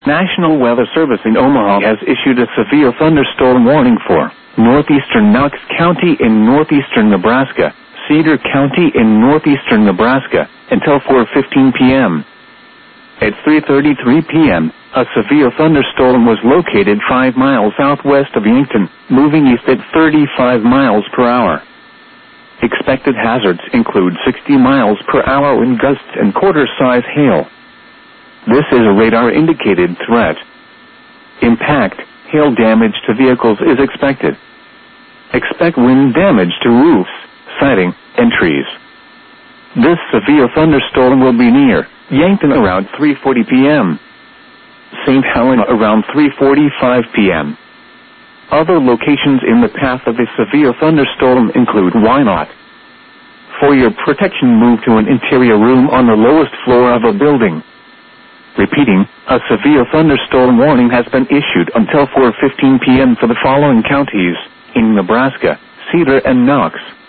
National Weather Service in Omaha has issued a severe thunderstorm warning for northeastern Knox County in northeastern Nebraska, Cedar County in northeastern Nebraska, until 4:15 p.m. At 3:33 p.m., a severe thunderstorm was located 5 miles southwest of Yankton, moving east at 35 miles per hour. Expected hazards include 60 miles per hour wind gusts and quarter-size hail. This is a radar-indicated threat. Impact, hail damage to vehicles is expected. Expect wind damage to roofs, siding, and trees. This severe thunderstorm will be near Yankton around 3:40 p.m. St. Helena around 3:45 p.m. Other locations in the path of a severe thunderstorm include Wynot. For your protection, move to an interior room on the lowest floor of a building. Repeating, a severe thunderstorm warning has been issued until 4:15 p.m. for the following counties in Nebraska: Cedar and Knox.